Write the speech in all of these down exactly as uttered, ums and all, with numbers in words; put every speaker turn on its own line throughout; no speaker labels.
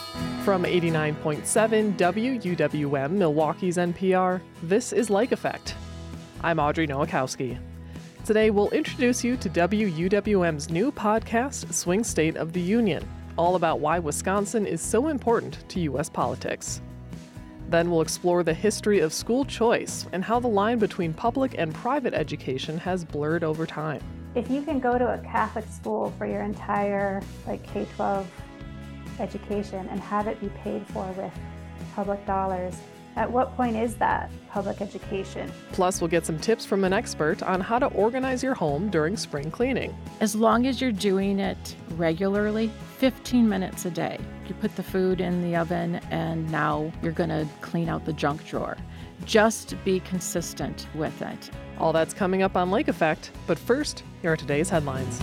From eighty-nine point seven W U W M, Milwaukee's N P R, this is Lake Effect. I'm Audrey Nowakowski. Today we'll introduce you to W U W M's new podcast, Swing State of the Union, all about why Wisconsin is so important to U S politics. Then we'll explore the history of school choice and how the line between public and private education has blurred over time.
If you can go to a Catholic school for your entire like K twelve education and have it be paid for with public dollars, at what point is that public education?
Plus, we'll get some tips from an expert on how to organize your home during spring cleaning.
As long as you're doing it regularly, fifteen minutes a day. You put the food in the oven and now you're going to clean out the junk drawer. Just be consistent with it.
All that's coming up on Lake Effect, but first, here are today's headlines.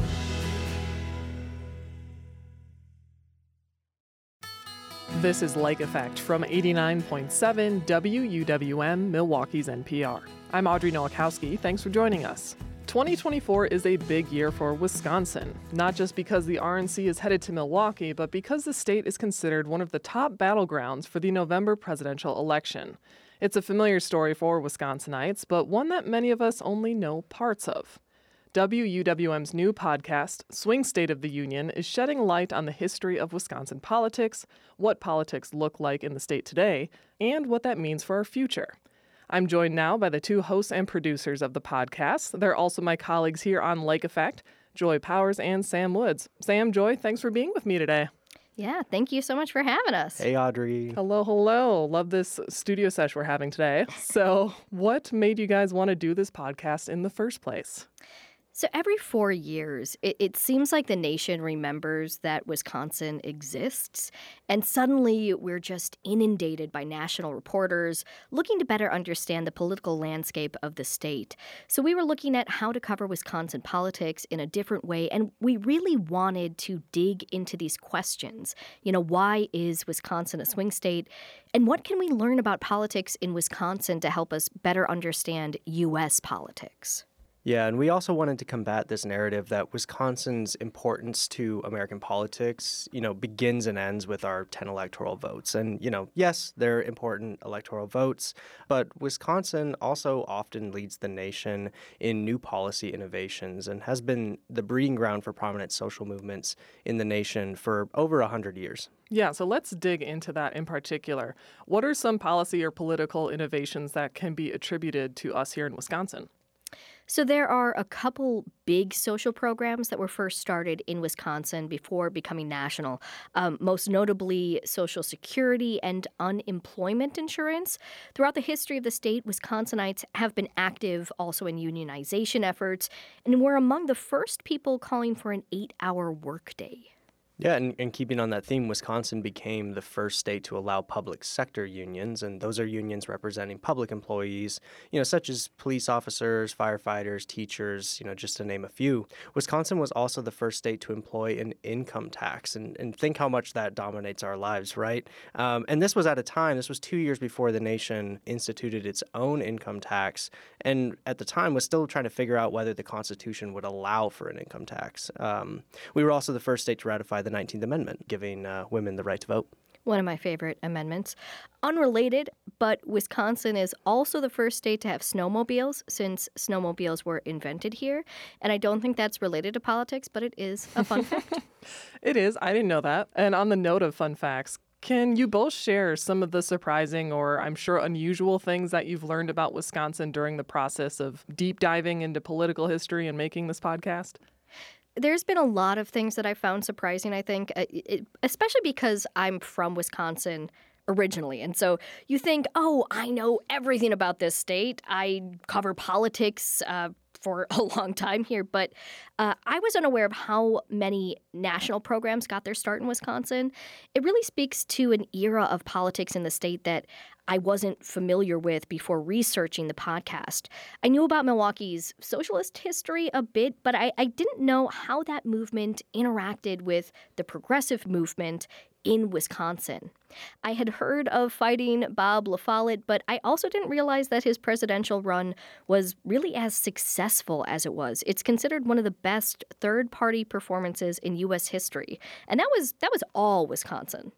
This is Lake Effect from eighty-nine point seven W U W M, Milwaukee's N P R. I'm Audrey Nowakowski. Thanks for joining us. twenty twenty-four is a big year for Wisconsin, not just because the R N C is headed to Milwaukee, but because the state is considered one of the top battlegrounds for the November presidential election. It's a familiar story for Wisconsinites, but one that many of us only know parts of. W U W M's new podcast, Swing State of the Union, is shedding light on the history of Wisconsin politics, what politics look like in the state today, and what that means for our future. I'm joined now by the two hosts and producers of the podcast. They're also my colleagues here on Lake Effect, Joy Powers and Sam Woods. Sam, Joy, thanks for being with me today.
Yeah, thank you so much for having us.
Hey, Audrey.
Hello, hello. Love this studio sesh we're having today. So what made you guys want to do this podcast in the first place?
So every four years, it, it seems like the nation remembers that Wisconsin exists, and suddenly we're just inundated by national reporters looking to better understand the political landscape of the state. So we were looking at how to cover Wisconsin politics in a different way, and we really wanted to dig into these questions. You know, why is Wisconsin a swing state? And what can we learn about politics in Wisconsin to help us better understand U S politics?
Yeah, and we also wanted to combat this narrative that Wisconsin's importance to American politics, you know, begins and ends with our ten electoral votes. And, you know, yes, they're important electoral votes, but Wisconsin also often leads the nation in new policy innovations and has been the breeding ground for prominent social movements in the nation for over one hundred years.
Yeah, so let's dig into that in particular. What are some policy or political innovations that can be attributed to us here in Wisconsin?
So there are a couple big social programs that were first started in Wisconsin before becoming national, um, most notably Social Security and unemployment insurance. Throughout the history of the state, Wisconsinites have been active also in unionization efforts, and were among the first people calling for an eight-hour workday.
Yeah, and, and keeping on that theme, Wisconsin became the first state to allow public sector unions, and those are unions representing public employees, you know, such as police officers, firefighters, teachers, you know, just to name a few. Wisconsin was also the first state to employ an income tax, and, and think how much that dominates our lives, right? Um, and this was at a time, this was two years before the nation instituted its own income tax, and at the time was still trying to figure out whether the Constitution would allow for an income tax. Um, we were also the first state to ratify the nineteenth Amendment, giving uh, women the right to vote.
One of my favorite amendments. Unrelated, but Wisconsin is also the first state to have snowmobiles since snowmobiles were invented here. And I don't think that's related to politics, but it is a fun fact.
It is. I didn't know that. And on the note of fun facts, can you both share some of the surprising or I'm sure unusual things that you've learned about Wisconsin during the process of deep diving into political history and making this podcast?
There's been a lot of things that I found surprising, I think, uh, it, especially because I'm from Wisconsin originally. And so you think, oh, I know everything about this state. I cover politics uh, for a long time here. But uh, I was unaware of how many national programs got their start in Wisconsin. It really speaks to an era of politics in the state that I wasn't familiar with before researching the podcast. I knew about Milwaukee's socialist history a bit, but I, I didn't know how that movement interacted with the progressive movement in Wisconsin. I had heard of fighting Bob La Follette, but I also didn't realize that his presidential run was really as successful as it was. It's considered one of the best third-party performances in U S history, and that was that was all Wisconsin.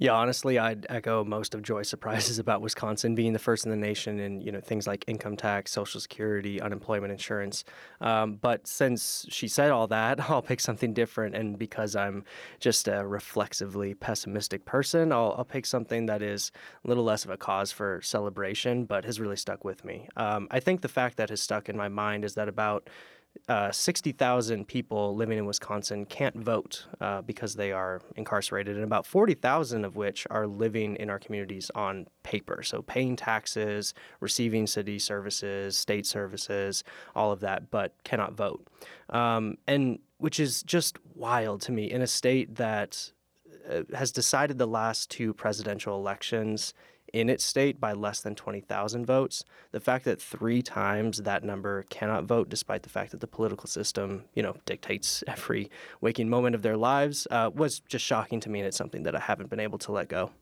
Yeah, honestly, I'd echo most of Joy's surprises about Wisconsin being the first in the nation in, you know, things like income tax, Social Security, unemployment insurance. Um, but since she said all that, I'll pick something different. And because I'm just a reflexively pessimistic person, I'll, I'll pick something that is a little less of a cause for celebration, but has really stuck with me. Um, I think the fact that has stuck in my mind is that about Uh, sixty thousand people living in Wisconsin can't vote uh, because they are incarcerated, and about forty thousand of which are living in our communities on paper. So paying taxes, receiving city services, state services, all of that, but cannot vote. Um, and which is just wild to me in a state that uh, has decided the last two presidential elections in its state by less than twenty thousand votes. The fact that three times that number cannot vote, despite the fact that the political system, you know, dictates every waking moment of their lives, uh, was just shocking to me, and it's something that I haven't been able to let go.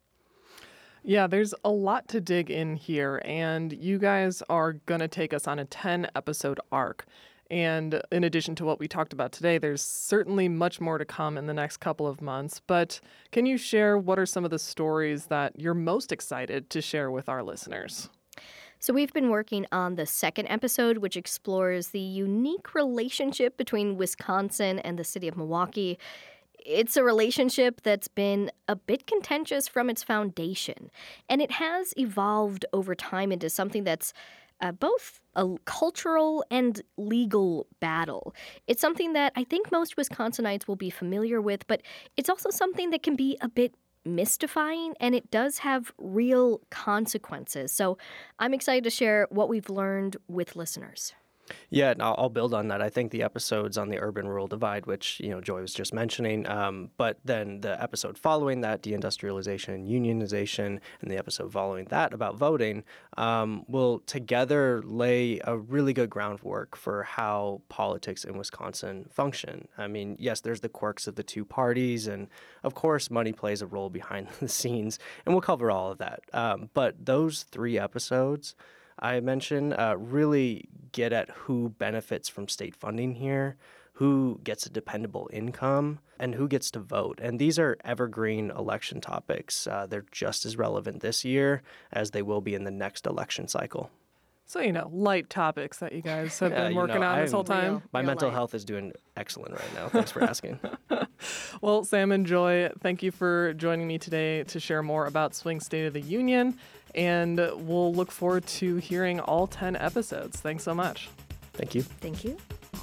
Yeah, there's a lot to dig in here, and you guys are going to take us on a ten episode arc. And in addition to what we talked about today, there's certainly much more to come in the next couple of months. But can you share what are some of the stories that you're most excited to share with our listeners?
So we've been working on the second episode, which explores the unique relationship between Wisconsin and the city of Milwaukee. It's a relationship that's been a bit contentious from its foundation, and it has evolved over time into something that's Uh, both a cultural and legal battle. It's something that I think most Wisconsinites will be familiar with, but it's also something that can be a bit mystifying, and it does have real consequences. So I'm excited to share what we've learned with listeners.
Yeah, and I'll, I'll build on that. I think the episodes on the urban-rural divide, which, you know, Joy was just mentioning, um, but then the episode following that, deindustrialization and unionization, and the episode following that about voting, um, will together lay a really good groundwork for how politics in Wisconsin function. I mean, yes, there's the quirks of the two parties, and of course, money plays a role behind the scenes, and we'll cover all of that. Um, but those three episodes I mentioned uh, really get at who benefits from state funding here, who gets a dependable income, and who gets to vote. And these are evergreen election topics. Uh, they're just as relevant this year as they will be in the next election cycle.
So, you know, light topics that you guys have
Yeah,
been
you
working
know,
on this
I'm-
whole time.
Real.
My
Real
mental
life.
health is doing excellent right now. Thanks for asking.
Well, Sam and Joy, thank you for joining me today to share more about Swing State of the Union. And we'll look forward to hearing all ten episodes. Thanks so much.
Thank you.
Thank you.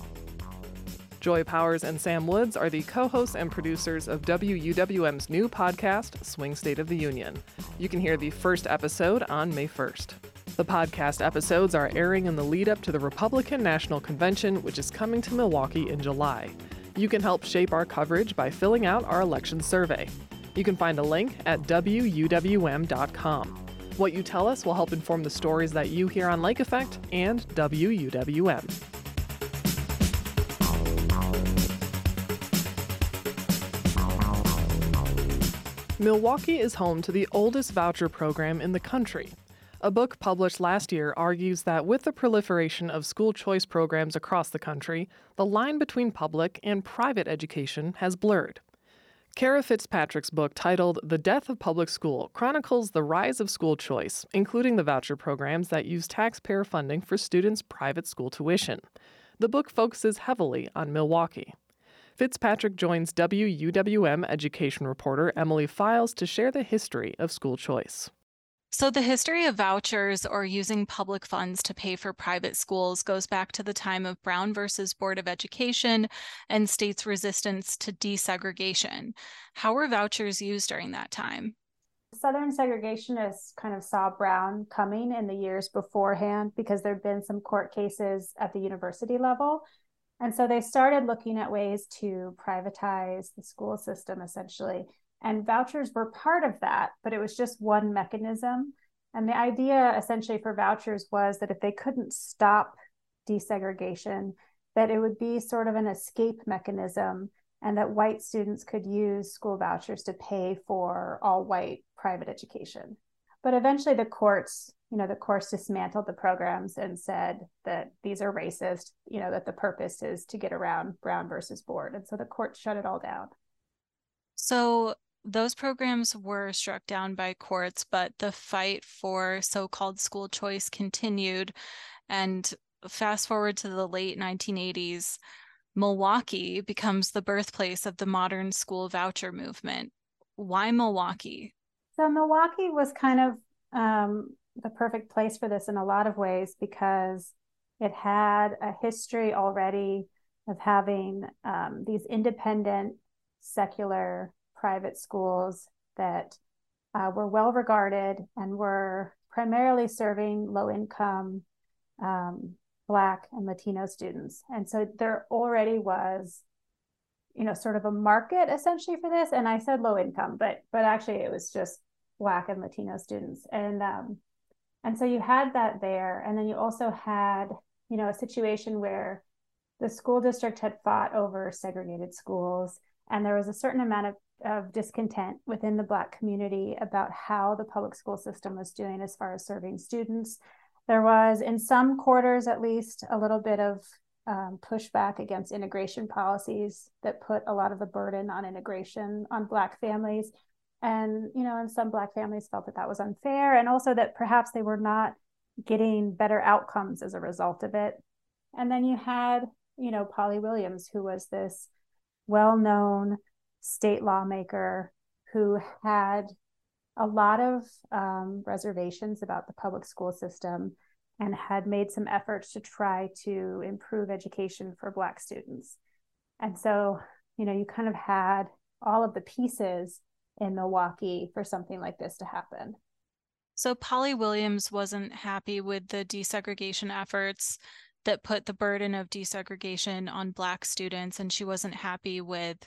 Joy Powers and Sam Woods are the co-hosts and producers of W U W M's new podcast, Swing State of the Union. You can hear the first episode on May first. The podcast episodes are airing in the lead up to the Republican National Convention, which is coming to Milwaukee in July. You can help shape our coverage by filling out our election survey. You can find a link at W U W M dot com. What you tell us will help inform the stories that you hear on Lake Effect and W U W M. Milwaukee is home to the oldest voucher program in the country. A book published last year argues that with the proliferation of school choice programs across the country, the line between public and private education has blurred. Kara Fitzpatrick's book, titled The Death of Public School, chronicles the rise of school choice, including the voucher programs that use taxpayer funding for students' private school tuition. The book focuses heavily on Milwaukee. Fitzpatrick joins W U W M education reporter Emily Files to share the history of school choice.
So the history of vouchers, or using public funds to pay for private schools, goes back to the time of Brown versus Board of Education and states' resistance to desegregation. How were vouchers used during that time?
Southern segregationists kind of saw Brown coming in the years beforehand because there'd been some court cases at the university level. And so they started looking at ways to privatize the school system, essentially. And vouchers were part of that, but it was just one mechanism. And the idea essentially for vouchers was that if they couldn't stop desegregation, that it would be sort of an escape mechanism, and that white students could use school vouchers to pay for all white private education. But eventually the courts, you know, the courts dismantled the programs and said that these are racist, you know, that the purpose is to get around Brown versus Board. And so the court shut it all down.
So those programs were struck down by courts, but the fight for so-called school choice continued. And fast forward to the late nineteen eighties, Milwaukee becomes the birthplace of the modern school voucher movement. Why Milwaukee?
So Milwaukee was kind of um, the perfect place for this in a lot of ways because it had a history already of having um, these independent, secular private schools that uh, were well regarded and were primarily serving low-income um, Black and Latino students. And so there already was, you know, sort of a market essentially for this. And I said low income, but but actually it was just Black and Latino students. And um, and so you had that there. And then you also had, you know, a situation where the school district had fought over segregated schools. And there was a certain amount of, of discontent within the Black community about how the public school system was doing as far as serving students. There was, in some quarters at least, a little bit of um, pushback against integration policies that put a lot of the burden on integration on Black families. And, you know, and some Black families felt that that was unfair, and also that perhaps they were not getting better outcomes as a result of it. And then you had, you know, Polly Williams, who was this well-known state lawmaker who had a lot of um, reservations about the public school system and had made some efforts to try to improve education for Black students. And so, you know, you kind of had all of the pieces in Milwaukee for something like this to happen.
So Polly Williams wasn't happy with the desegregation efforts that put the burden of desegregation on Black students, and she wasn't happy with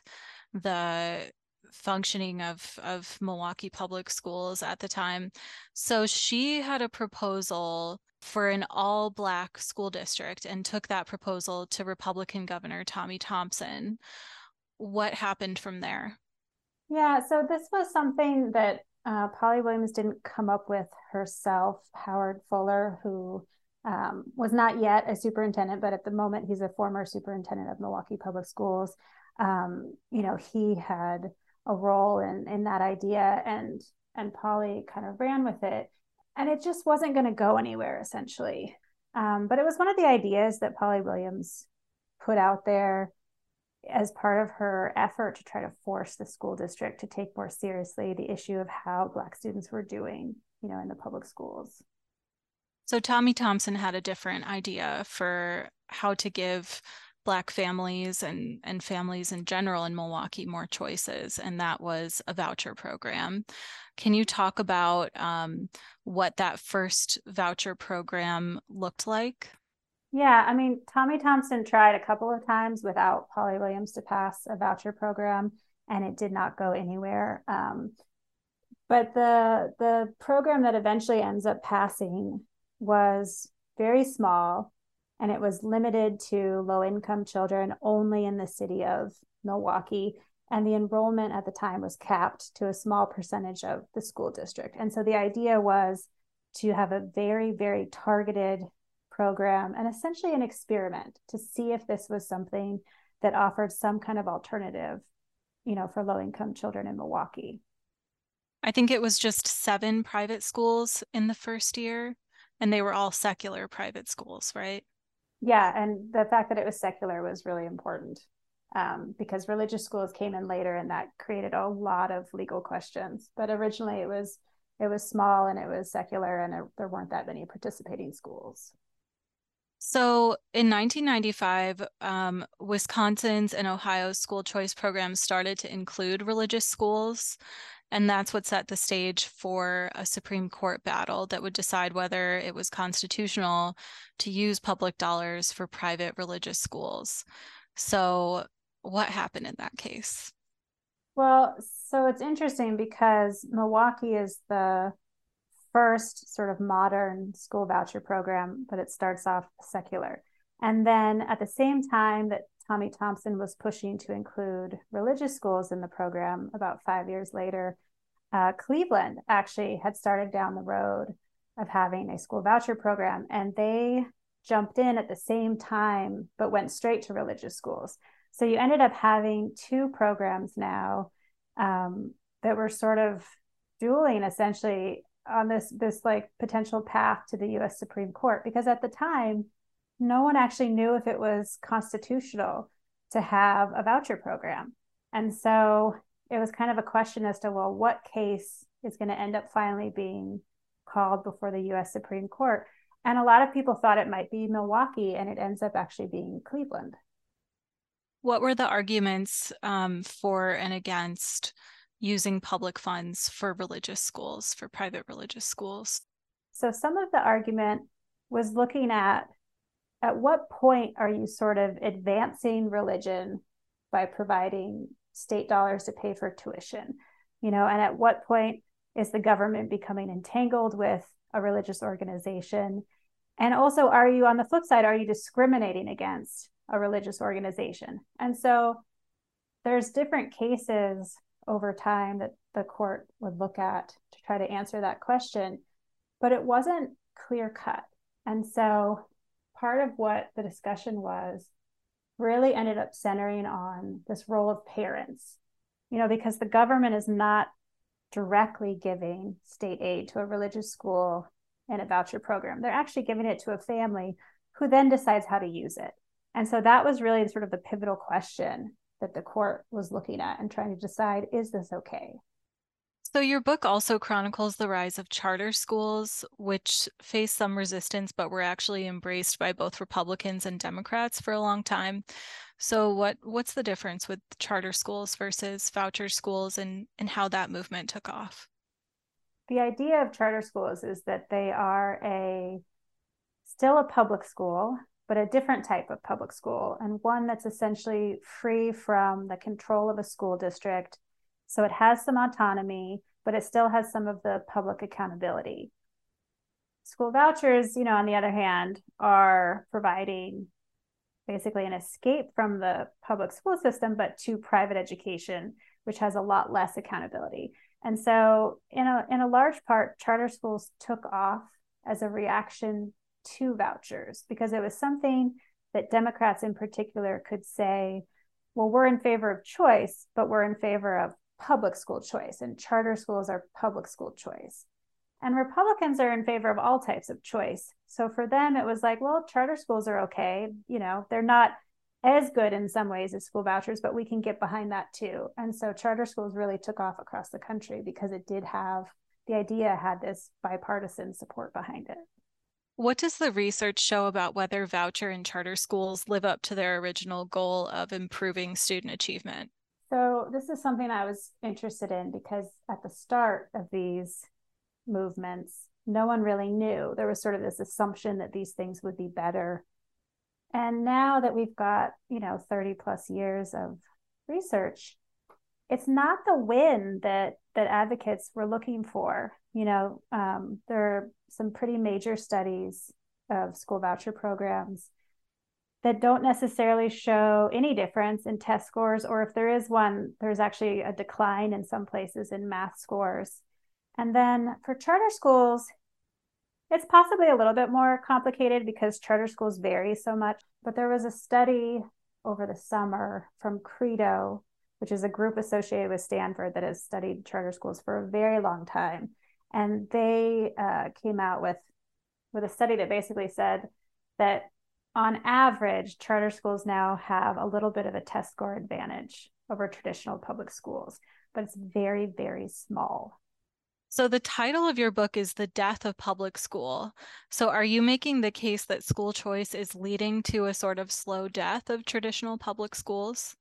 the functioning of, of Milwaukee public schools at the time. So she had a proposal for an all-Black school district and took that proposal to Republican Governor Tommy Thompson. What happened from there?
Yeah, so this was something that uh, Polly Williams didn't come up with herself. Howard Fuller, who um, was not yet a superintendent, but at the moment he's a former superintendent of Milwaukee Public Schools. Um, you know, he had a role in in that idea, and and Polly kind of ran with it, and it just wasn't going to go anywhere essentially. Um, but it was one of the ideas that Polly Williams put out there as part of her effort to try to force the school district to take more seriously the issue of how Black students were doing, you know, in the public schools.
So Tommy Thompson had a different idea for how to give Black families and, and families in general in Milwaukee more choices, and that was a voucher program. Can you talk about um, what that first voucher program looked like?
Yeah, I mean, Tommy Thompson tried a couple of times without Polly Williams to pass a voucher program, and it did not go anywhere. Um, but the the program that eventually ends up passing was very small, and it was limited to low-income children only in the city of Milwaukee. And the enrollment at the time was capped to a small percentage of the school district. And so the idea was to have a very, very targeted program and essentially an experiment to see if this was something that offered some kind of alternative, you know, for low-income children in Milwaukee.
I think it was just seven private schools in the first year, and they were all secular private schools, right?
Yeah, and the fact that it was secular was really important um, because religious schools came in later, and that created a lot of legal questions. But originally it was it was small and it was secular, and it, there weren't that many participating schools.
So in nineteen ninety-five, um, Wisconsin's and Ohio's school choice programs started to include religious schools, and that's what set the stage for a Supreme Court battle that would decide whether it was constitutional to use public dollars for private religious schools. So what happened in that case?
Well, so it's interesting because Milwaukee is the first sort of modern school voucher program, but it starts off secular. And then at the same time that Tommy Thompson was pushing to include religious schools in the program, about five years later, uh, Cleveland actually had started down the road of having a school voucher program, and they jumped in at the same time, but went straight to religious schools. So you ended up having two programs now, um, that were sort of dueling essentially on this, this like potential path to the U S Supreme Court, because at the time, no one actually knew if it was constitutional to have a voucher program. And so it was kind of a question as to, well, what case is going to end up finally being called before the U S Supreme Court? And a lot of people thought it might be Milwaukee, and it ends up actually being Cleveland.
What were the arguments um, for and against using public funds for religious schools, for private religious schools?
So some of the argument was looking at, at what point are you sort of advancing religion by providing state dollars to pay for tuition? You know, and at what point is the government becoming entangled with a religious organization? And also, are you, on the flip side, are you discriminating against a religious organization? And so there's different cases over time that the court would look at to try to answer that question, but it wasn't clear cut. And so part of what the discussion was really ended up centering on this role of parents, you know, because the government is not directly giving state aid to a religious school in a voucher program. They're actually giving it to a family who then decides how to use it. And so that was really sort of the pivotal question that the court was looking at and trying to decide, is this okay?
So your book also chronicles the rise of charter schools, which faced some resistance, but were actually embraced by both Republicans and Democrats for a long time. So what what's the difference with charter schools versus voucher schools, and, and how that movement took off?
The idea of charter schools is that they are a still a public school, but a different type of public school, and one that's essentially free from the control of a school district. So it has some autonomy, but it still has some of the public accountability. School vouchers, you know, on the other hand, are providing basically an escape from the public school system, but to private education, which has a lot less accountability. And so in a, in a large part, charter schools took off as a reaction to vouchers, because it was something that Democrats in particular could say, well, we're in favor of choice, but we're in favor of public school choice, and charter schools are public school choice. And Republicans are in favor of all types of choice. So for them, it was like, well, charter schools are okay. You know, they're not as good in some ways as school vouchers, but we can get behind that too. And so charter schools really took off across the country because it did have, the idea had this bipartisan support behind it.
What does the research show about whether voucher and charter schools live up to their original goal of improving student achievement?
So this is something I was interested in because at the start of these movements, no one really knew. There was sort of this assumption that these things would be better. And now that we've got, you know, thirty plus years of research, it's not the win that that advocates were looking for. You know, um, there are some pretty major studies of school voucher programs that don't necessarily show any difference in test scores, or if there is one, there's actually a decline in some places in math scores. And then for charter schools, it's possibly a little bit more complicated because charter schools vary so much. But there was a study over the summer from Credo, which is a group associated with Stanford that has studied charter schools for a very long time. And they uh, came out with, with a study that basically said that on average, charter schools now have a little bit of a test score advantage over traditional public schools, but it's very, very small.
So the title of your book is The Death of Public School. So are you making the case that school choice is leading to a sort of slow death of traditional public schools?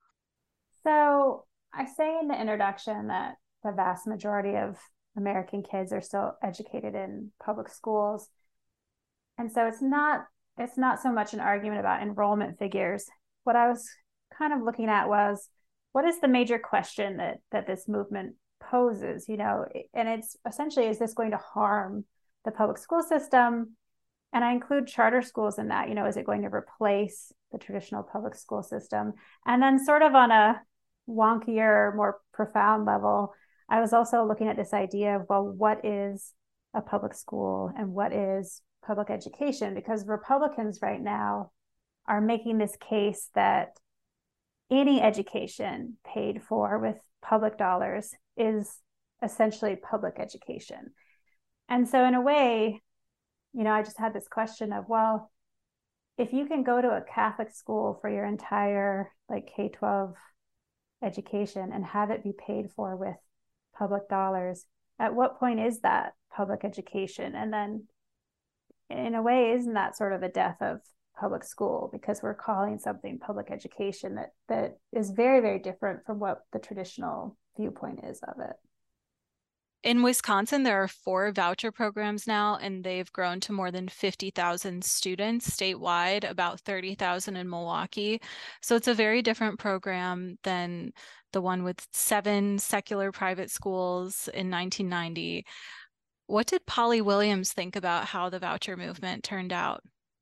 So I say in the introduction that the vast majority of American kids are still educated in public schools. And so it's not It's not so much an argument about enrollment figures. What I was kind of looking at was, what is the major question that that this movement poses? You know, and it's essentially, is this going to harm the public school system? And I include charter schools in that. You know, is it going to replace the traditional public school system? And then sort of on a wonkier, more profound level, I was also looking at this idea of, well, what is a public school and what is public education? Because Republicans right now are making this case that any education paid for with public dollars is essentially public education. And so in a way, you know, I just had this question of, well, if you can go to a Catholic school for your entire like K twelve education and have it be paid for with public dollars, at what point is that public education? And then in a way, isn't that sort of a death of public school, because we're calling something public education that that is very, very different from what the traditional viewpoint is of it?
In Wisconsin, there are four voucher programs now, and they've grown to more than fifty thousand students statewide, about thirty thousand in Milwaukee. So it's a very different program than the one with seven secular private schools in nineteen ninety. What did Polly Williams think about how the voucher movement turned out?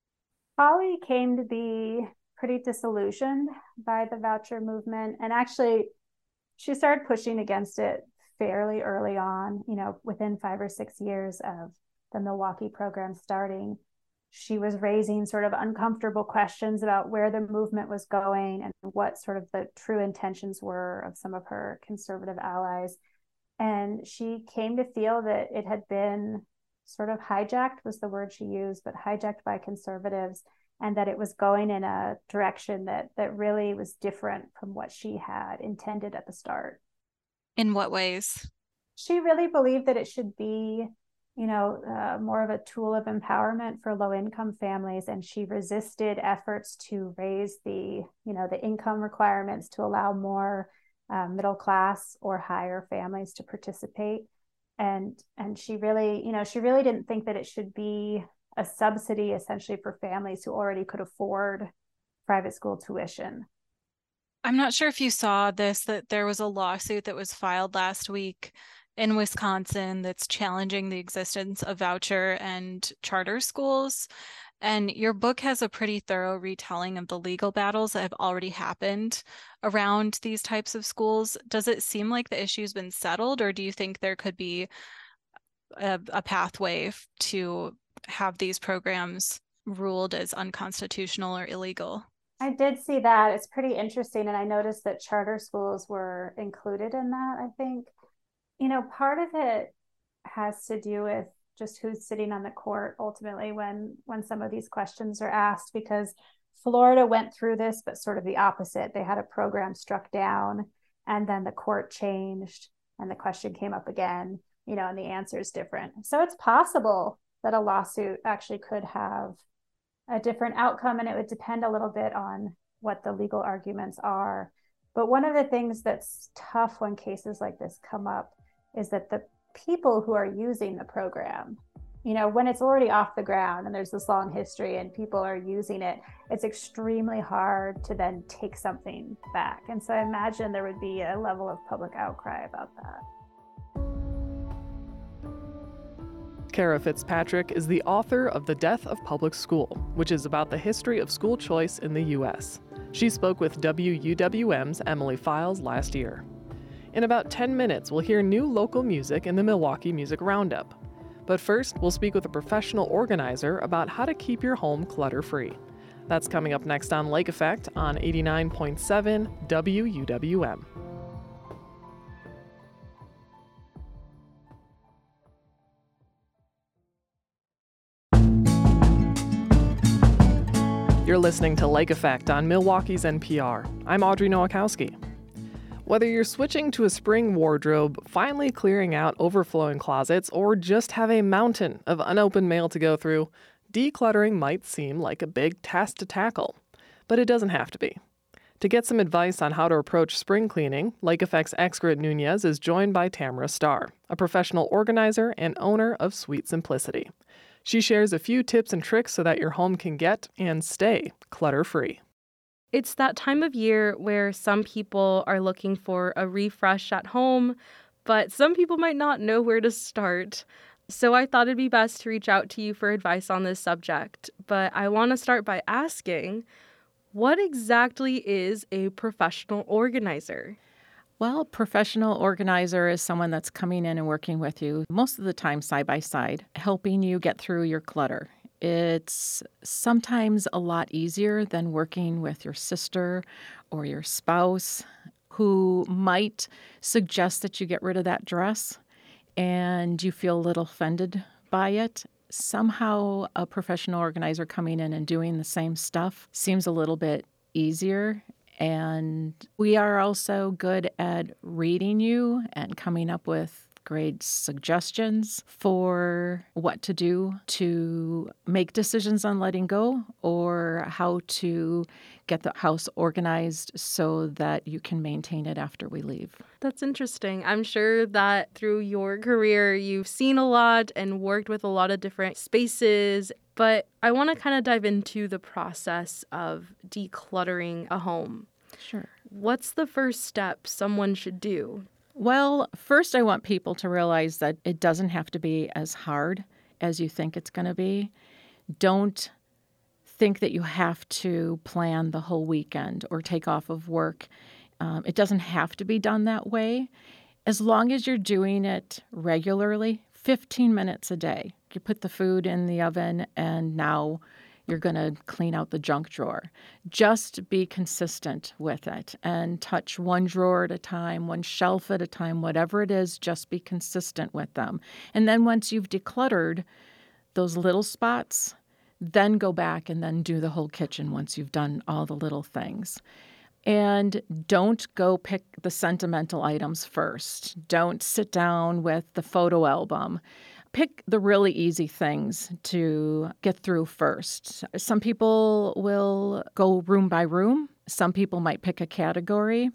Polly came to be pretty disillusioned by the voucher movement, and actually she started pushing against it fairly early on, you know, within five or six years of the Milwaukee program starting. She was raising sort of uncomfortable questions about where the movement was going and what sort of the true intentions were of some of her conservative allies. And she came to feel that it had been sort of hijacked, was the word she used, but hijacked by conservatives, and that it was going in a direction that that really was different from what she had intended at the start.
In what ways?
She really believed that it should be, you know, uh, more of a tool of empowerment for low-income families, and she resisted efforts to raise the, you know, the income requirements to allow more uh, middle class or higher families to participate. And and she really, you know, she really didn't think that it should be a subsidy essentially for families who already could afford private school tuition.
I'm not sure if you saw this, that there was a lawsuit that was filed last week in Wisconsin that's challenging the existence of voucher and charter schools. And your book has a pretty thorough retelling of the legal battles that have already happened around these types of schools. Does it seem like the issue's been settled, or do you think there could be a, a pathway to have these programs ruled as unconstitutional or illegal?
I did see that. It's pretty interesting. And I noticed that charter schools were included in that, I think. You know, part of it has to do with just who's sitting on the court ultimately when when some of these questions are asked, because Florida went through this, but sort of the opposite. They had a program struck down, and then the court changed, and the question came up again, you know, and the answer is different. So it's possible that a lawsuit actually could have a different outcome, and it would depend a little bit on what the legal arguments are. But one of the things that's tough when cases like this come up is that the people who are using the program, you know, when it's already off the ground and there's this long history and people are using it, it's extremely hard to then take something back. And so I imagine there would be a level of public outcry about that.
Kara Fitzpatrick is the author of The Death of Public School, which is about the history of school choice in the U S. She spoke with W U W M's Emily Files last year. In about ten minutes, we'll hear new local music in the Milwaukee Music Roundup. But first, we'll speak with a professional organizer about how to keep your home clutter-free. That's coming up next on Lake Effect on eighty-nine point seven W U W M. You're listening to Lake Effect on Milwaukee's N P R. I'm Audrey Nowakowski. Whether you're switching to a spring wardrobe, finally clearing out overflowing closets, or just have a mountain of unopened mail to go through, decluttering might seem like a big task to tackle. But it doesn't have to be. To get some advice on how to approach spring cleaning, Lake Effect's Excret Nunez is joined by Tamara Starr, a professional organizer and owner of Sweet Simplicity. She shares a few tips and tricks so that your home can get and stay clutter-free.
It's that time of year where some people are looking for a refresh at home, but some people might not know where to start. So I thought it'd be best to reach out to you for advice on this subject. But I want to start by asking, what exactly is a professional organizer?
Well, professional organizer is someone that's coming in and working with you most of the time side by side, helping you get through your clutter. It's sometimes a lot easier than working with your sister or your spouse who might suggest that you get rid of that dress and you feel a little offended by it, somehow a professional organizer coming in and doing the same stuff seems a little bit easier. And we are also good at reading you and coming up with great suggestions for what to do to make decisions on letting go or how to get the house organized so that you can maintain it after we leave.
That's interesting. I'm sure that through your career, you've seen a lot and worked with a lot of different spaces. But I want to kind of dive into the process of decluttering a home.
Sure.
What's the first step someone should do?
Well, first, I want people to realize that it doesn't have to be as hard as you think it's going to be. Don't think that you have to plan the whole weekend or take off of work. Um, it doesn't have to be done that way. As long as you're doing it regularly, fifteen minutes a day. You put the food in the oven and now you're going to clean out the junk drawer. Just be consistent with it and touch one drawer at a time, one shelf at a time, whatever it is, just be consistent with them. And then once you've decluttered those little spots, then go back and then do the whole kitchen once you've done all the little things. And don't go pick the sentimental items first. Don't sit down with the photo album. Pick the really easy things to get through first. Some people will go room by room. Some people might pick a category.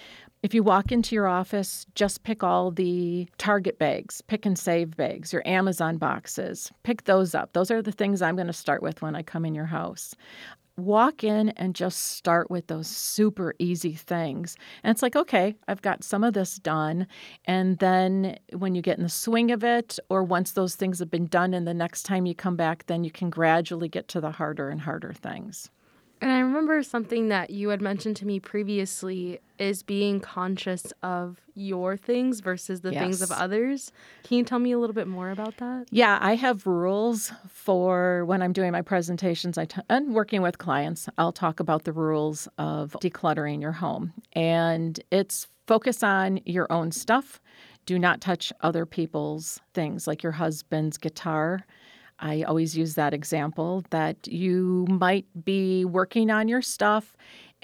If you walk into your office, just pick all the Target bags, pick and save bags, your Amazon boxes. Pick those up. Those are the things I'm going to start with when I come in your house. Walk in and just start with those super easy things. And it's like, okay, I've got some of this done. And then when you get in the swing of it, or once those things have been done and the next time you come back, then you can gradually get to the harder and harder things.
And I remember something that you had mentioned to me previously is being conscious of your things versus the
Yes.
things of others. Can you tell me a little bit more about that?
Yeah, I have rules for when I'm doing my presentations I t- and working with clients. I'll talk about the rules of decluttering your home. And it's focus on your own stuff. Do not touch other people's things, like your husband's guitar. I always use that example that you might be working on your stuff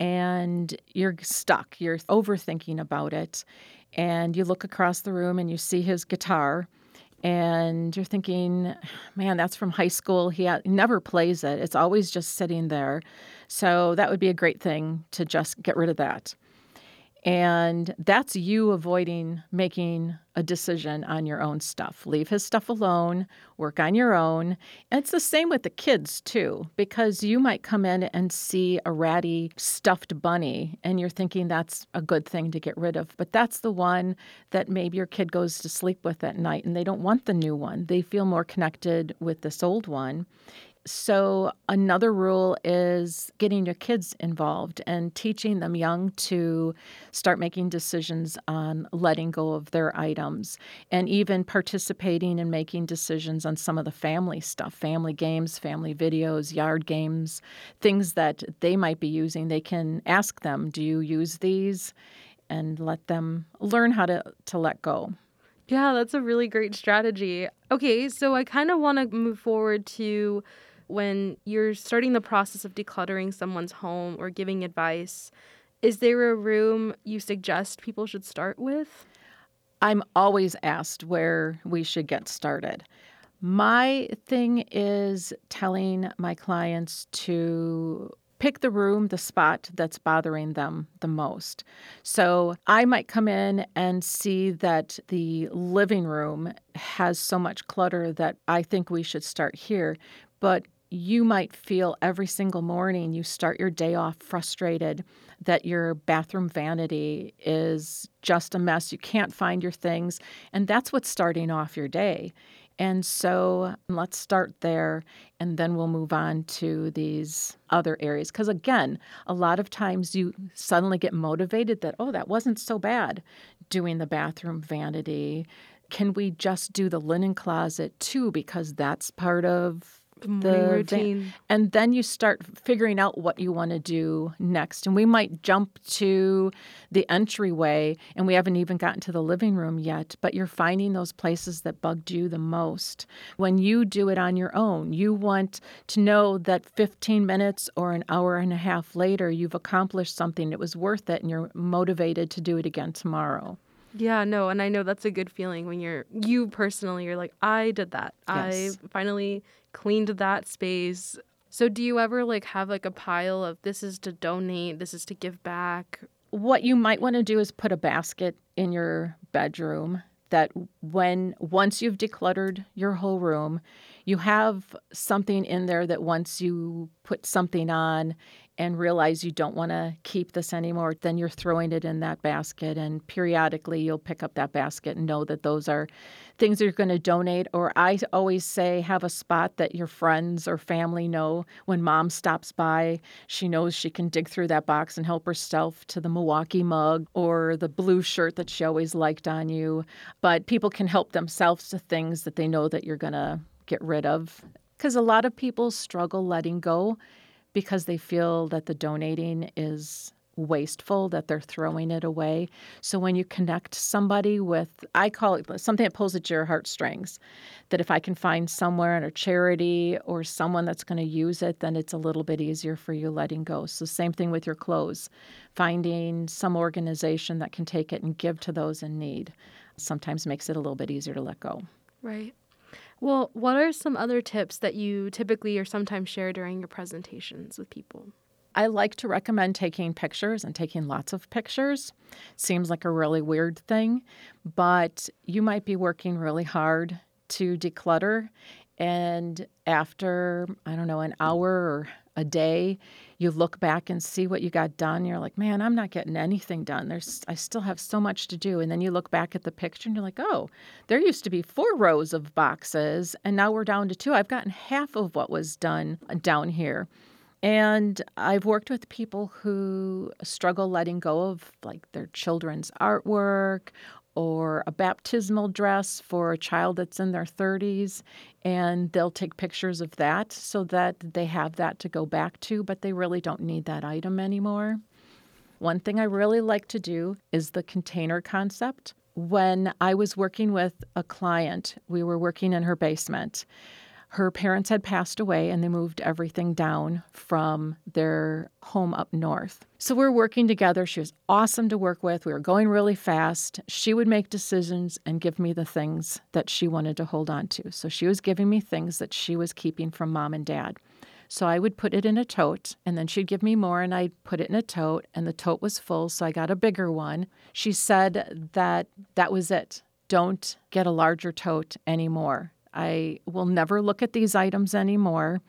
and you're stuck. You're overthinking about it. And you look across the room and you see his guitar and you're thinking, man, that's from high school. He ha- never plays it. It's always just sitting there. So that would be a great thing to just get rid of that. And that's you avoiding making a decision on your own stuff. Leave his stuff alone, work on your own. And it's the same with the kids, too, because you might come in and see a ratty stuffed bunny, and you're thinking that's a good thing to get rid of. But that's the one that maybe your kid goes to sleep with at night, and they don't want the new one. They feel more connected with this old one. So another rule is getting your kids involved and teaching them young to start making decisions on letting go of their items and even participating in making decisions on some of the family stuff, family games, family videos, yard games, things that they might be using. They can ask them, do you use these? And let them learn how to, to let go.
Yeah, that's a really great strategy. Okay, so I kind of want to move forward to when you're starting the process of decluttering someone's home or giving advice. Is there a room you suggest people should start with?
I'm always asked where we should get started. My thing is telling my clients to pick the room, the spot that's bothering them the most. So I might come in and see that the living room has so much clutter that I think we should start here. But you might feel every single morning you start your day off frustrated that your bathroom vanity is just a mess. You can't find your things. And that's what's starting off your day. And so let's start there, and then we'll move on to these other areas. Because again, a lot of times you suddenly get motivated that, oh, that wasn't so bad doing the bathroom vanity. Can we just do the linen closet too? Because that's part of
Morning
the van-
routine.
and then you start figuring out what you want to do next. And we might jump to the entryway, and we haven't even gotten to the living room yet, but you're finding those places that bugged you the most. When you do it on your own, you want to know that fifteen minutes or an hour and a half later, you've accomplished something that was worth it, and you're motivated to do it again tomorrow.
Yeah, no, and I know that's a good feeling when you're, you personally, you're like, I did that.
Yes.
I finally cleaned that space. So do you ever like have like a pile of this is to donate, this is to give back?
What you might want to do is put a basket in your bedroom that when once you've decluttered your whole room, you have something in there that once you put something on and realize you don't want to keep this anymore, then you're throwing it in that basket. And periodically you'll pick up that basket and know that those are things that you're going to donate. Or I always say have a spot that your friends or family know when mom stops by, she knows she can dig through that box and help herself to the Milwaukee mug or the blue shirt that she always liked on you. But people can help themselves to things that they know that you're going to get rid of. Because a lot of people struggle letting go because they feel that the donating is wasteful, that they're throwing it away. So when you connect somebody with, I call it something that pulls at your heartstrings, that if I can find somewhere in a charity or someone that's going to use it, then it's a little bit easier for you letting go. So same thing with your clothes, finding some organization that can take it and give to those in need sometimes makes it a little bit easier to let go.
Right. Well, what are some other tips that you typically or sometimes share during your presentations with people?
I like to recommend taking pictures and taking lots of pictures. Seems like a really weird thing, but you might be working really hard to declutter. And after, I don't know, an hour or a day, you look back and see what you got done. You're like, man, I'm not getting anything done. There's, I still have so much to do. And then you look back at the picture and you're like, oh, there used to be four rows of boxes, and now we're down to two. I've gotten half of what was done down here. And I've worked with people who struggle letting go of like their children's artwork or a baptismal dress for a child that's in their thirties, and they'll take pictures of that so that they have that to go back to, but they really don't need that item anymore. One thing I really like to do is the container concept. When I was working with a client, we were working in her basement. Her parents had passed away and they moved everything down from their home up north. So we're working together. She was awesome to work with. We were going really fast. She would make decisions and give me the things that she wanted to hold on to. So she was giving me things that she was keeping from mom and dad. So I would put it in a tote, and then she'd give me more, and I'd put it in a tote, and the tote was full, so I got a bigger one. She said that that was it. Don't get a larger tote anymore. I will never look at these items anymore.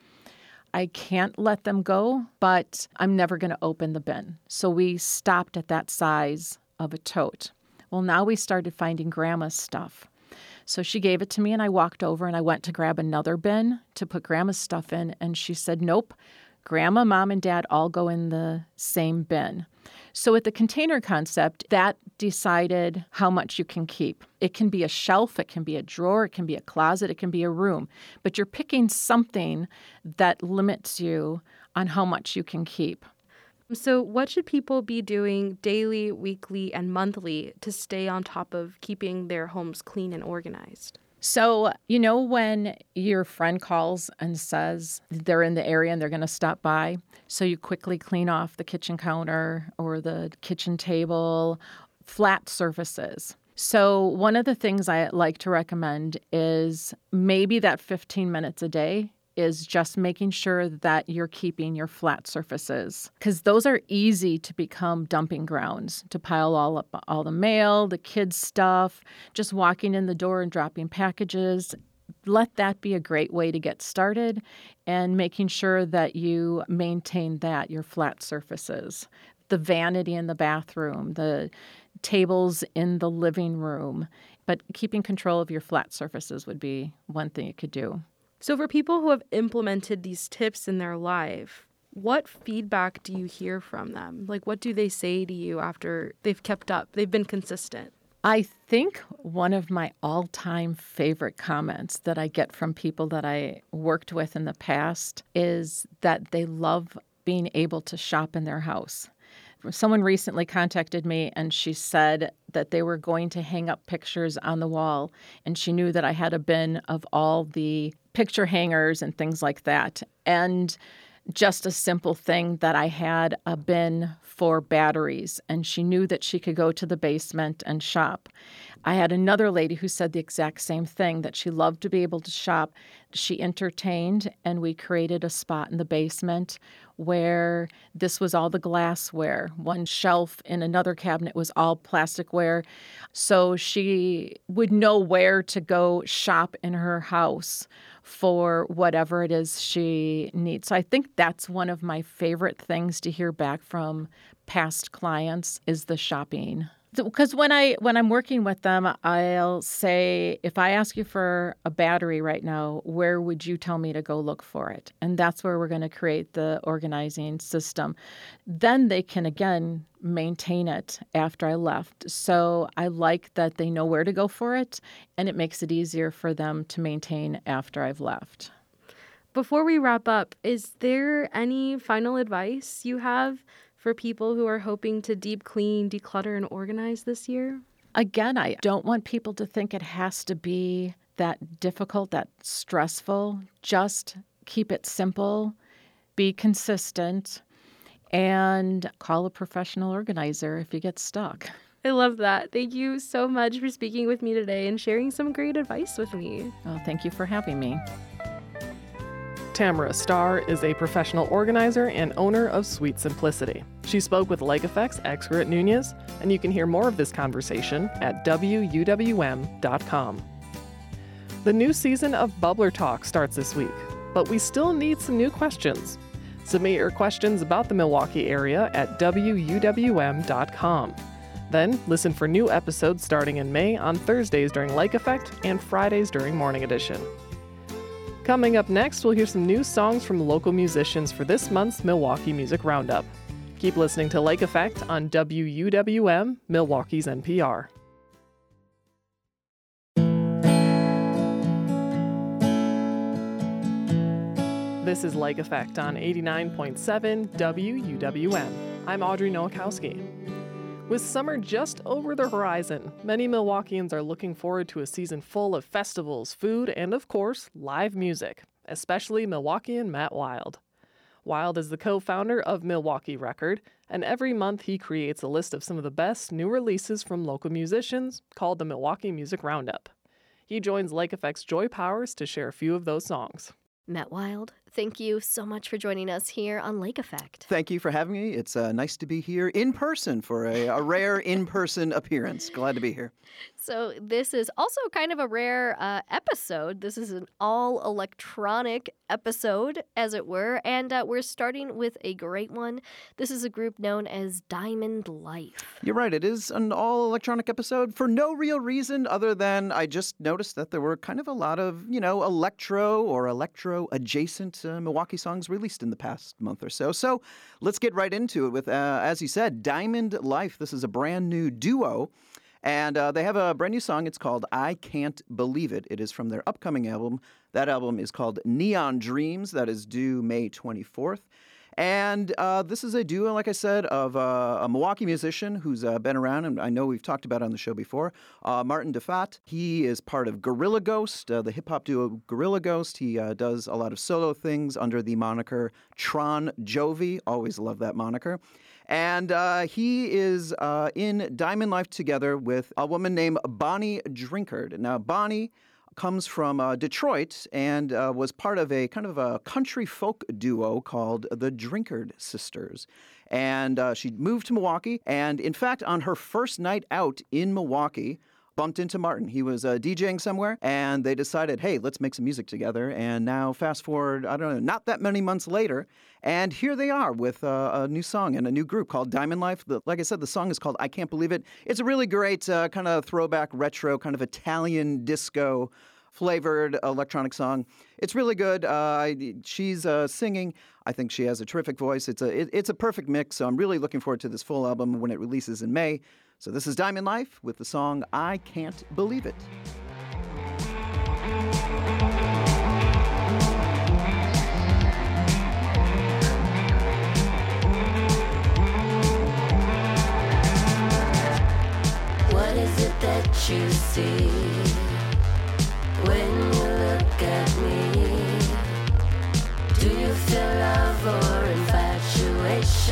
I can't let them go, but I'm never going to open the bin. So we stopped at that size of a tote. Well, now we started finding grandma's stuff. So she gave it to me, and I walked over and I went to grab another bin to put grandma's stuff in. And she said, nope, grandma, mom, and dad all go in the same bin. So with the container concept, that decided how much you can keep. It can be a shelf, it can be a drawer, it can be a closet, it can be a room. But you're picking something that limits you on how much you can keep.
So what should people be doing daily, weekly, and monthly to stay on top of keeping their homes clean and organized?
So, you know, when your friend calls and says they're in the area and they're going to stop by, so you quickly clean off the kitchen counter or the kitchen table, flat surfaces. So one of the things I like to recommend is maybe that fifteen minutes a day is just making sure that you're keeping your flat surfaces, because those are easy to become dumping grounds, to pile all up all the mail, the kids' stuff, just walking in the door and dropping packages. Let that be a great way to get started, and making sure that you maintain that, your flat surfaces. The vanity in the bathroom, the tables in the living room, but keeping control of your flat surfaces would be one thing you could do.
So for people who have implemented these tips in their life, what feedback do you hear from them? Like, what do they say to you after they've kept up, they've been consistent?
I think one of my all-time favorite comments that I get from people that I worked with in the past is that they love being able to shop in their house. Someone recently contacted me and she said that they were going to hang up pictures on the wall, and she knew that I had a bin of all the picture hangers and things like that. And just a simple thing that I had a bin for batteries, and she knew that she could go to the basement and shop. I had another lady who said the exact same thing, that she loved to be able to shop. She entertained, and we created a spot in the basement where this was all the glassware. One shelf in another cabinet was all plasticware. So she would know where to go shop in her house for whatever it is she needs. So I think that's one of my favorite things to hear back from past clients is the shopping. Because when I when I'm working with them, I'll say, if I ask you for a battery right now, where would you tell me to go look for it? And that's where we're going to create the organizing system. Then they can, again, maintain it after I left. So I like that they know where to go for it, and it makes it easier for them to maintain after I've left.
Before we wrap up, is there any final advice you have for people who are hoping to deep clean, declutter, and organize this year?
Again, I don't want people to think it has to be that difficult, that stressful. Just keep it simple, be consistent, and call a professional organizer if you get stuck.
I love that. Thank you so much for speaking with me today and sharing some great advice with me.
Well, thank you for having me.
Tamara Starr is a professional organizer and owner of Sweet Simplicity. She spoke with Lake Effect's Xcaret Nunez, and you can hear more of this conversation at W U W M dot com. The new season of Bubbler Talk starts this week, but we still need some new questions. Submit your questions about the Milwaukee area at W U W M dot com. Then listen for new episodes starting in May on Thursdays during Lake Effect and Fridays during Morning Edition. Coming up next, we'll hear some new songs from local musicians for this month's Milwaukee Music Roundup. Keep listening to Lake Effect on W U W M, Milwaukee's N P R. This is Lake Effect on eighty-nine point seven W U W M. I'm Audrey Nowakowski. With summer just over the horizon, many Milwaukeeans are looking forward to a season full of festivals, food, and of course, live music, especially Milwaukeean Matt Wild. Wild is the co-founder of Milwaukee Record, and every month he creates a list of some of the best new releases from local musicians called the Milwaukee Music Roundup. He joins Lake Effect's Joy Powers to share a few of those songs.
Matt Wild, thank you so much for joining us here on Lake Effect.
Thank you for having me. It's uh, nice to be here in person for a, a rare in-person appearance. Glad to be here.
So this is also kind of a rare uh, episode. This is an all-electronic episode, as it were, and uh, we're starting with a great one. This is a group known as Diamond Life.
You're right. It is an all-electronic episode for no real reason other than I just noticed that there were kind of a lot of, you know, electro or electro-adjacent uh, Milwaukee songs released in the past month or so. So let's get right into it with, uh, as you said, Diamond Life. This is a brand new duo. And uh, they have a brand new song. It's called I Can't Believe It. It is from their upcoming album. That album is called Neon Dreams. That is due May twenty-fourth. And uh, this is a duo, like I said, of uh, a Milwaukee musician who's uh, been around, and I know we've talked about it on the show before, uh, Martin DeFat. He is part of Gorilla Ghost, uh, the hip-hop duo Gorilla Ghost. He uh, does a lot of solo things under the moniker Tron Jovi. Always love that moniker. And uh, he is uh, in Diamond Life together with a woman named Bonnie Drinkard. Now, Bonnie comes from uh, Detroit and uh, was part of a kind of a country folk duo called the Drinkard Sisters. And uh, she moved to Milwaukee. And in fact, on her first night out in Milwaukee, bumped into Martin. He was uh, DJing somewhere, and they decided, hey, let's make some music together. And now, fast forward, I don't know, not that many months later, and here they are with uh, a new song and a new group called Diamond Life. The, like I said, the song is called I Can't Believe It. It's a really great uh, kind of throwback, retro, kind of Italian disco flavored electronic song. It's really good. Uh, she's uh, singing. I think she has a terrific voice. It's a it, it's a perfect mix. So I'm really looking forward to this full album when it releases in May. So this is Diamond Life with the song I Can't Believe It.
What is it that you see when you look at me? Do you feel love or infatuation?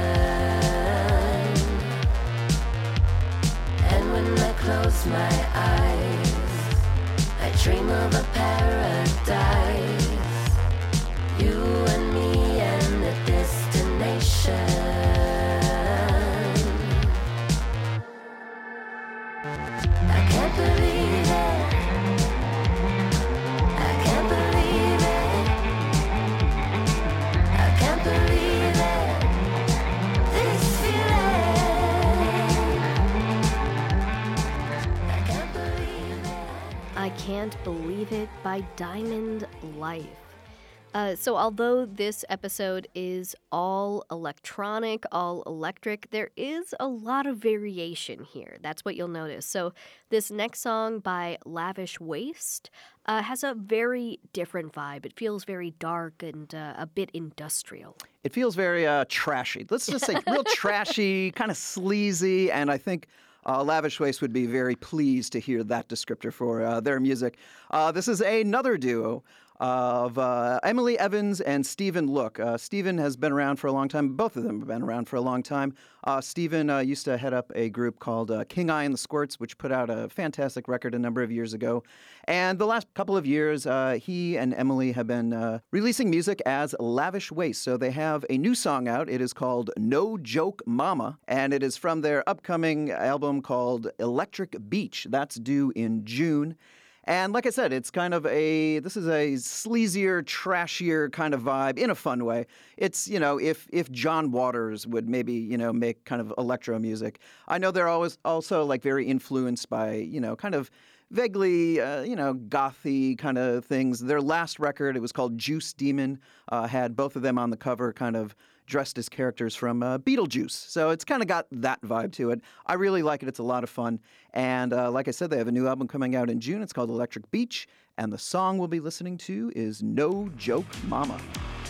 And when I close my eyes, I dream of a paradise. You and me and the destination. I can't believe it. I can't believe it. I can't believe it. This feeling. I can't believe it.
I Can't Believe It by Diamond Life. Uh, so although this episode is all electronic, all electric, there is a lot of variation here. That's what you'll notice. So this next song by Lavish Waste uh, has a very different vibe. It feels very dark and uh, a bit industrial.
It feels very uh, trashy. Let's just say real trashy, kind of sleazy, and I think Uh, Lavish Waste would be very pleased to hear that descriptor for uh, their music. Uh, this is another duo of uh, Emily Evans and Stephen Look. Uh, Stephen has been around for a long time. Both of them have been around for a long time. Uh, Stephen uh, used to head up a group called uh, King Eye and the Squirts, which put out a fantastic record a number of years ago. And the last couple of years, uh, he and Emily have been uh, releasing music as Lavish Waste. So they have a new song out. It is called No Joke Mama, and it is from their upcoming album called Electric Beach. That's due in June. And like I said, it's kind of a, this is a sleazier, trashier kind of vibe in a fun way. It's, you know, if if John Waters would maybe, you know, make kind of electro music. I know they're always also like very influenced by, you know, kind of vaguely, uh, you know, gothy kind of things. Their last record, it was called Juice Demon, uh, had both of them on the cover kind of dressed as characters from uh, Beetlejuice. So it's kind of got that vibe to it. I really like it. It's a lot of fun. And uh, like I said, they have a new album coming out in June. It's called Electric Beach. And the song we'll be listening to is No Joke Mama.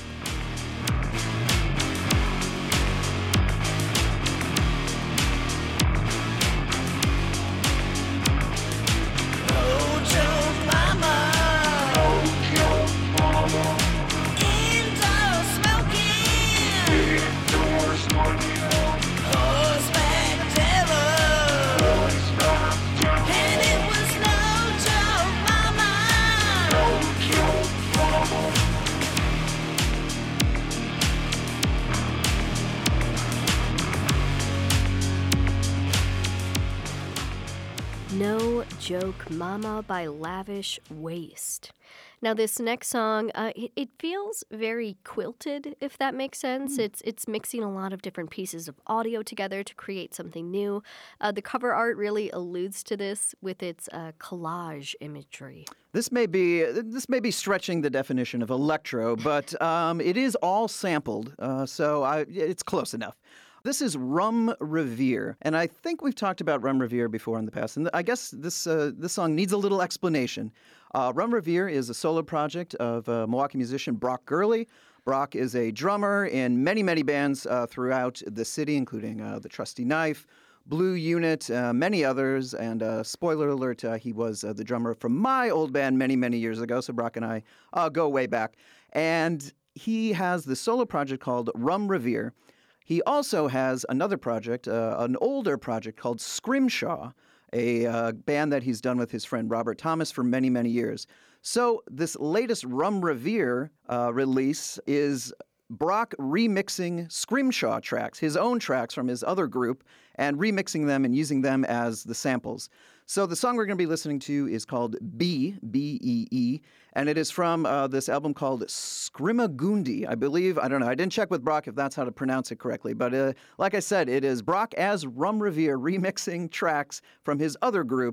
No Joke Mama by Lavish Waste. Now, this next song, uh, it, it feels very quilted, if that makes sense. Mm. It's it's mixing a lot of different pieces of audio together to create something new. Uh, the cover art really alludes to this with its uh, collage imagery.
This may be this may be stretching the definition of electro, but um, it is all sampled, uh, so I, it's close enough. This is Rum Revere, and I think we've talked about Rum Revere before in the past, and I guess this uh, this song needs a little explanation. Uh, Rum Revere is a solo project of uh, Milwaukee musician Brock Gurley. Brock is a drummer in many, many bands uh, throughout the city, including uh, The Trusty Knife, Blue Unit, uh, many others, and uh, spoiler alert, uh, he was uh, the drummer from my old band many, many years ago, so Brock and I uh, go way back. And he has this solo project called Rum Revere. He also has another project, uh, an older project called Scrimshaw, a uh, band that he's done with his friend Robert Thomas for many, many years. So this latest Rum Revere uh, release is Brock remixing Scrimshaw tracks, his own tracks from his other group, and remixing them and using them as the samples. So the song we're going to be listening to is called B, B E E, and it is from uh, this album called Scrimmagundi, I believe. I don't know. I didn't check with Brock if that's how to pronounce it correctly. But uh, like I said, it is Brock as Rum Revere remixing tracks from his other group,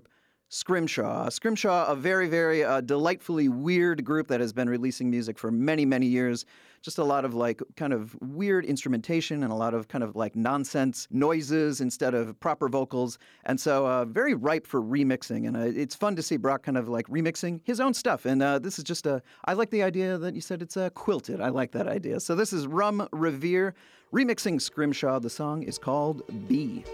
Scrimshaw. Scrimshaw, a very, very uh, delightfully weird group that has been releasing music for many, many years. Just a lot of like kind of weird instrumentation and a lot of kind of like nonsense noises instead of proper vocals. And so uh, very ripe for remixing. And uh, it's fun to see Brock kind of like remixing his own stuff. And uh, this is just a, I like the idea that you said it's uh, quilted. I like that idea. So this is Rum Revere remixing Scrimshaw. The song is called Bee.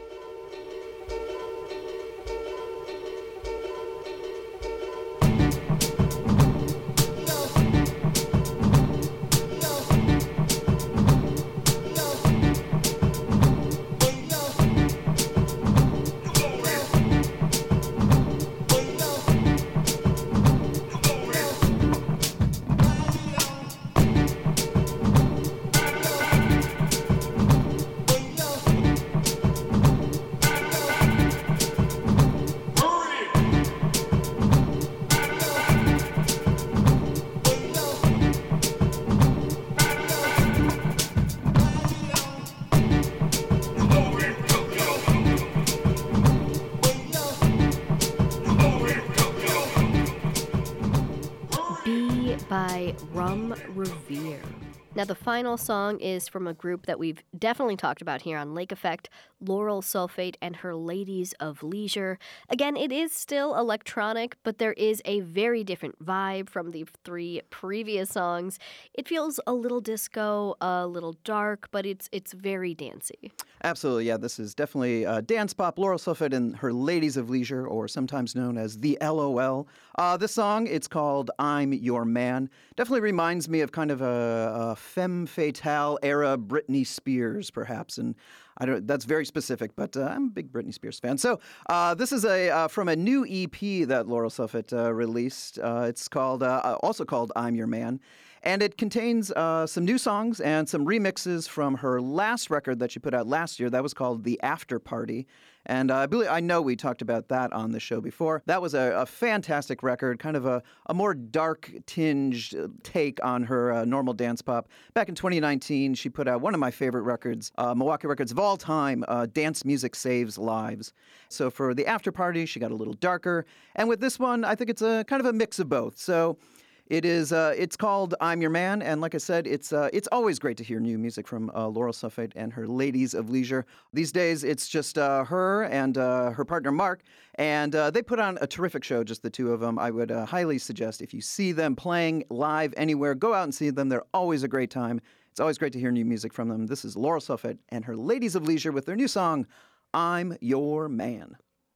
By Rum Revere. Now, the final song is from a group that we've definitely talked about here on Lake Effect, Laurel Sulphate and her Ladies of Leisure. Again, it is still electronic, but there is a very different vibe from the three previous songs. It feels a little disco, a little dark, but it's it's very dancey.
Absolutely, yeah. This is definitely uh, dance pop. Laurel Sulphate and her Ladies of Leisure, or sometimes known as the L O L. Uh, this song, it's called I'm Your Man. Definitely reminds me of kind of a, a femme fatale era Britney Spears, perhaps. And I don't. That's very specific, but uh, I'm a big Britney Spears fan. So uh, this is a uh, from a new E P that Laurel Sulphate uh, released. Uh, it's called uh, also called I'm Your Man. And it contains uh, some new songs and some remixes from her last record that she put out last year. That was called The After Party. And uh, I believe I know we talked about that on the show before. That was a, a fantastic record, kind of a, a more dark tinged take on her uh, normal dance pop. Back in twenty nineteen, she put out one of my favorite records, uh, Milwaukee records of all time, uh, Dance Music Saves Lives. So for The After Party, she got a little darker. And with this one, I think it's a kind of a mix of both. So It is. Uh, it's called I'm Your Man, and like I said, it's uh, it's always great to hear new music from uh, Laurel Sulphate and her Ladies of Leisure. These days, it's just uh, her and uh, her partner Mark, and uh, they put on a terrific show, just the two of them. I would uh, highly suggest if you see them playing live anywhere, go out and see them. They're always a great time. It's always great to hear new music from them. This is Laurel Sulphate and her Ladies of Leisure with their new song, I'm Your Man.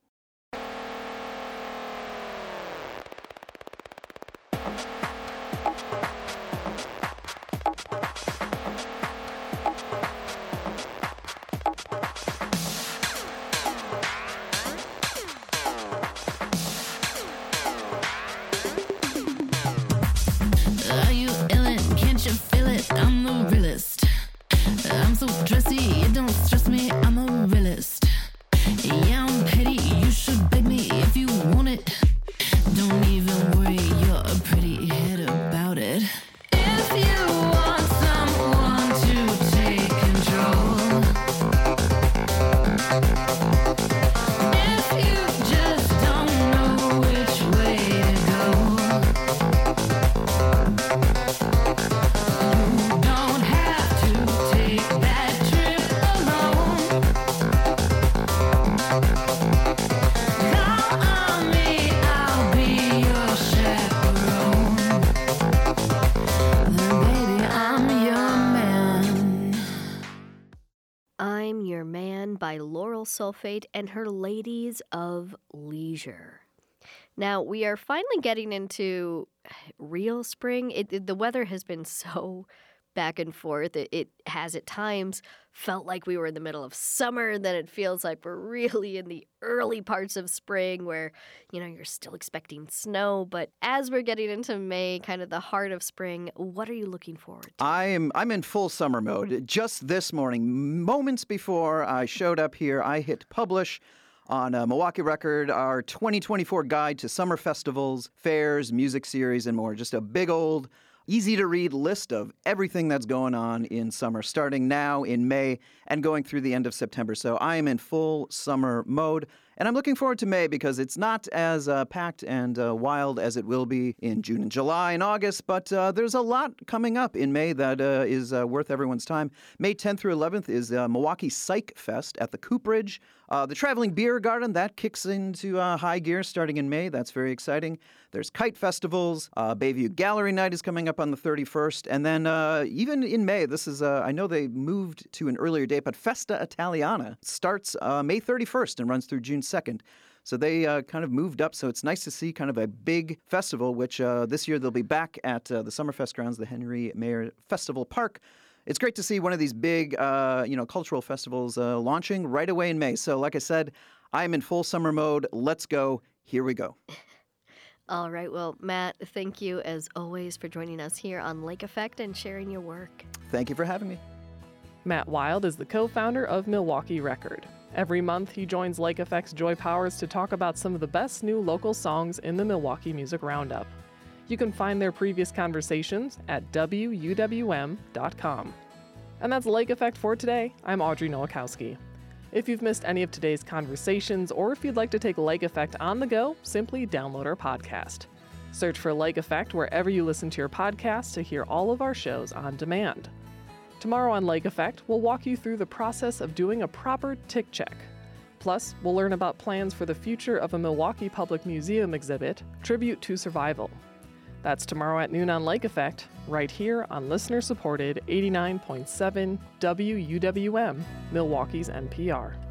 By Laurel Sulphate and her Ladies of Leisure. Now, we are finally getting into real spring. It, it, the weather has been so back and forth. It, it has at times felt like we were in the middle of summer, then it feels like we're really in the early parts of spring where, you know, you're still expecting snow. But as we're getting into May, kind of the heart of spring, what are you looking forward to?
I am, I'm in full summer mode. Just this morning, moments before I showed up here, I hit publish on a Milwaukee Record, our twenty twenty-four guide to summer festivals, fairs, music series, and more. Just a big old easy-to-read list of everything that's going on in summer, starting now in May and going through the end of September. So I am in full summer mode, And I'm looking forward to May because it's not as uh, packed and uh, wild as it will be in June and July and August, but uh, there's a lot coming up in May that uh, is uh, worth everyone's time. May tenth through eleventh is uh, Milwaukee Psych Fest at the Cooperage. Uh, the Traveling Beer Garden, that kicks into uh, high gear starting in May. That's very exciting. There's kite festivals. Uh, Bayview Gallery Night is coming up on the thirty-first. And then uh, even in May, this is, uh, I know they moved to an earlier date, but Festa Italiana starts uh, May thirty-first and runs through June second. So they uh, kind of moved up. So it's nice to see kind of a big festival, which uh, this year they'll be back at uh, the Summerfest grounds, the Henry Mayer Festival Park. It's great to see one of these big, uh, you know, cultural festivals uh, launching right away in May. So like I said, I'm in full summer mode. Let's go. Here we go.
All right. Well, Matt, thank you as always for joining us here on Lake Effect and sharing your work.
Thank you for having me.
Matt Wild is the co-founder of Milwaukee Record. Every month, he joins Lake Effect's Joy Powers to talk about some of the best new local songs in the Milwaukee Music Roundup. You can find their previous conversations at W U W M dot com. And that's Lake Effect for today. I'm Audrey Nowakowski. If you've missed any of today's conversations, or if you'd like to take Lake Effect on the go, simply download our podcast. Search for Lake Effect wherever you listen to your podcasts to hear all of our shows on demand. Tomorrow on Lake Effect, we'll walk you through the process of doing a proper tick check. Plus, we'll learn about plans for the future of a Milwaukee Public Museum exhibit, Tribute to Survival. That's tomorrow at noon on Lake Effect, right here on listener-supported eighty-nine point seven W U W M, Milwaukee's N P R.